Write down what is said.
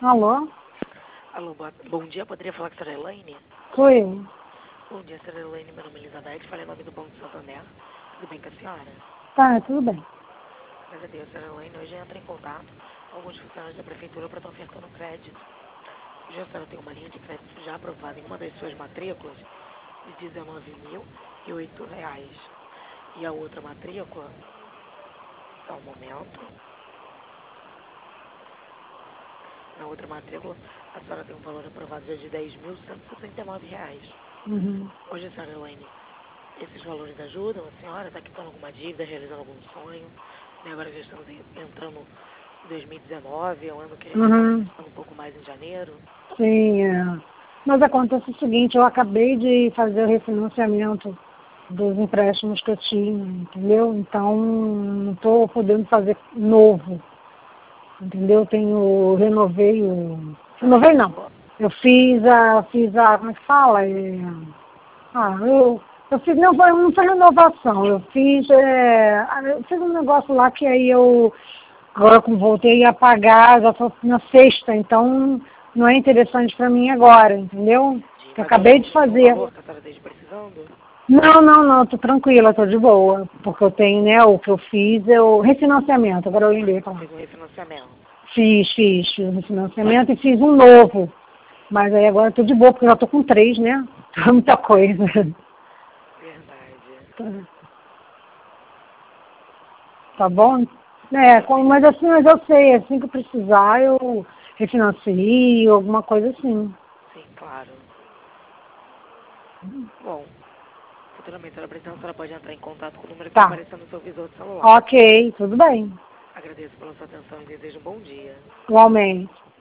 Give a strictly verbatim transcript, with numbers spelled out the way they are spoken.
Alô? Alô, boa- bom dia, poderia falar com a senhora Elaine? Sou eu. Bom dia, senhora Elaine, meu nome é Elizabeth, falei em nome do Banco de Santander. Tudo bem com a senhora? Tá, tudo bem. Graças a Deus, senhora Elaine, hoje entra em contato com alguns funcionários da prefeitura para estar ofertando crédito. Hoje a senhora tem uma linha de crédito já aprovada em uma das suas matrículas de dezenove mil e oito reais. E a outra matrícula, só um momento, na outra matrícula, a senhora tem um valor aprovado já de dez mil cento e sessenta e nove reais. Uhum. Hoje, senhora Elaine, esses valores ajudam a senhora? Está quitando alguma dívida, realizando algum sonho? E agora já estamos en- entrando em dois mil e dezenove, é um ano que a gente está Uhum. começando um pouco mais em janeiro. Sim, é. Mas acontece o seguinte, eu acabei de fazer o refinanciamento dos empréstimos que eu tinha, entendeu? Então, não estou podendo fazer novo, entendeu? Tenho, renovei o... Renovei não. Eu fiz a, fiz a, como é que fala? É, ah, eu, eu fiz, não foi, não foi renovação, eu fiz, é, eu fiz um negócio lá que aí eu, agora como voltei a pagar, já estou na sexta, então não é interessante para mim agora, entendeu? Eu Mas acabei de algum fazer. valor que a senhora esteja precisando? Não, não, não, tô tranquila, tô de boa, porque eu tenho, né, o que eu fiz, eu, refinanciamento, agora eu lembrei pra lá. Fez um refinanciamento. Fiz, fiz, fiz um refinanciamento e fiz um novo, mas aí agora eu tô de boa, porque eu já tô com três, né? Tá muita coisa. Verdade. Tá, tá bom? É, como, mas assim, mas eu sei, assim que eu precisar, eu refinancio, alguma coisa assim. Sim, claro. Bom, futuramente, a senhora precisando, a senhora pode entrar em contato com o número que está Tá, aparecendo no seu visor de celular. ok, tudo bem, Agradeço pela sua atenção e desejo um bom dia. igualmente.